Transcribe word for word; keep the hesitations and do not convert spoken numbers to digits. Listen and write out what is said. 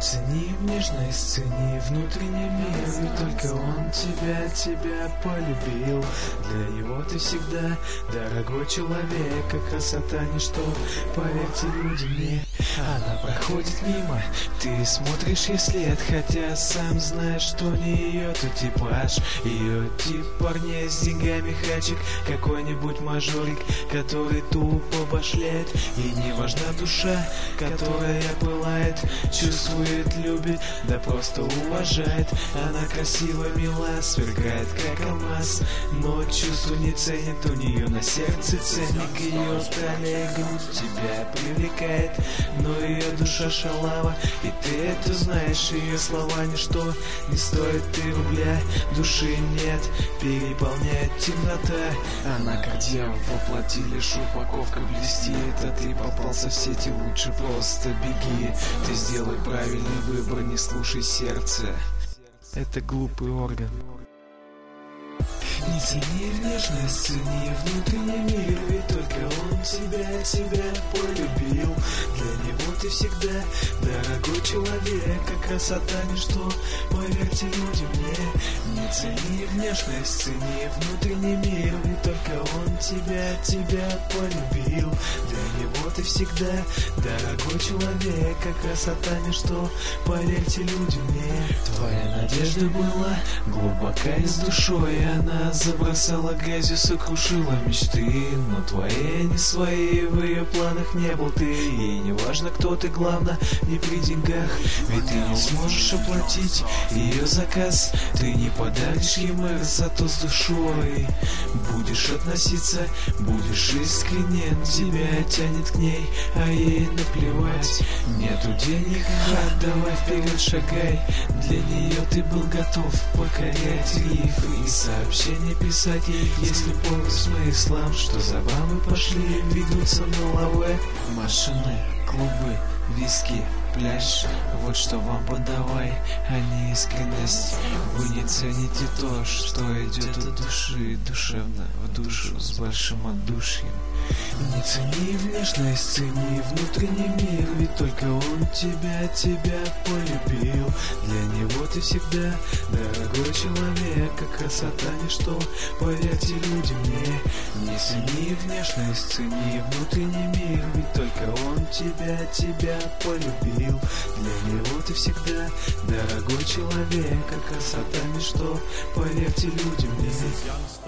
Цени внешность, цени внутренний мир, ведь только он тебя, тебя полюбил. Для него ты всегда дорогой человек, а красота ничто, поверьте люди мне. Она проходит мимо, ты смотришь ей след, хотя сам знаешь, что не ее тут типаж. Ее тип парня с деньгами хачик, какой-нибудь мажорик, который тупо башляет. И не важна душа, которая пылает, чувствует, любит, да просто уважает. Она красива, мила, свергает как алмаз, но чувство не ценит, у нее на сердце ценник. Ее талия и грудь тебя привлекает, но ее душа шалава, и ты это знаешь. Ее слова ничто, не стоит и рубля, души нет, переполняет темнота. Она как дьявол воплоти, лишь упаковка блестит, а ты попался в сети, лучше просто беги. Ты сделай правильный выбор, не слушай сердце, это глупый орган. Не цени внешность, цени внутренний мир, ведь только он тебя, тебя полюбил. Для него ты всегда дорогой человек, а красота ничто, поверьте люди мне. Не цени внешность, цени внутренний мир, ведь только он тебя, тебя полюбил. Для него ты всегда дорогой человек, а красота ничто, поверьте люди мне. Твоя надежда была глубока и с душой, она забросала грязью, сокрушила мечты, но твои не свои, в ее планах не был ты. И не важно, кто ты, главное, не при деньгах, ведь ты не сможешь оплатить ее заказ. Ты не подаришь ей мэр, зато с душой будешь относиться, будешь искренен. Тебя тянет к ней, а ей наплевать. Нету денег, а давай вперед шагай. Для нее ты был готов покорять рифы и сообщения писать ей, если помню смыслом, что забавы пошли, ведутся на лаве. Машины, клубы, виски, пляж, вот что вам подавай, а не искренность. Вы не цените то, что идет от души, душевно в душу с большим отдушьем. Не цени внешность, цени внутренний мир, ведь только он тебя, тебя полюбил. Для него ты всегда дорогой человек, а красота ничто, поверьте люди мне. Не цени внешность, цени внутренний мир, ведь только он тебя, тебя полюбил. Для него ты всегда дорогой человек, а красота ничто, поверьте люди мне.